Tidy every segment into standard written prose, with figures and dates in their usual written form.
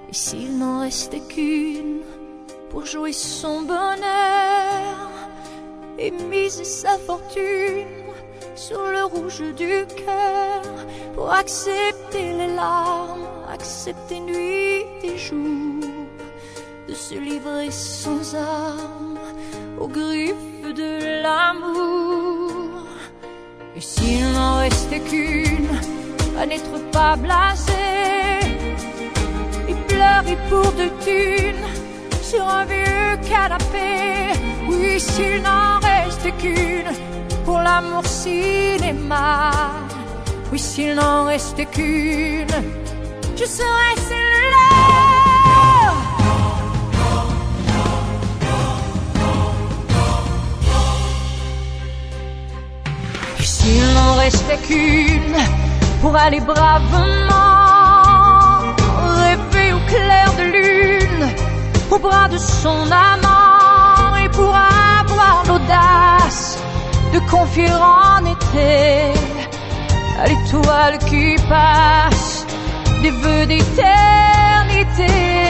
Et s'il n'en restait qu'une pour jouer son bonheur et miser sa fortune sur le rouge du cœur, pour accepter les larmes, accepter nuit et jour, de se livrer sans armes aux griffes de l'amour. Et s'il n'en restait qu'une à n'être pas blasé et pleurer pour de thunes sur un vieux canapé, oui, s'il n'en restait qu'une pour l'amour cinéma, oui, s'il n'en restait qu'une, je serais celle-là. Et s'il n'en restait qu'une pour aller bravement rêver au clair de lune, au bras de son amant, et pour avoir l'audace de confier en été à l'étoile qui passe des vœux d'éternité.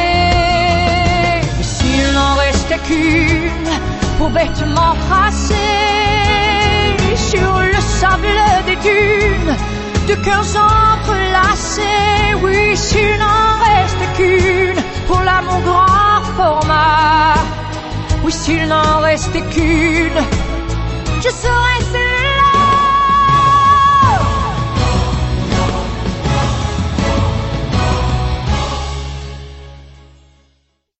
Et s'il n'en restait qu'une pour bêtement tracer sur le sable des dunes de cœurs entrelacés, oui, s'il n'en restait qu'une pour l'amour grand format, oui, s'il n'en restait qu'une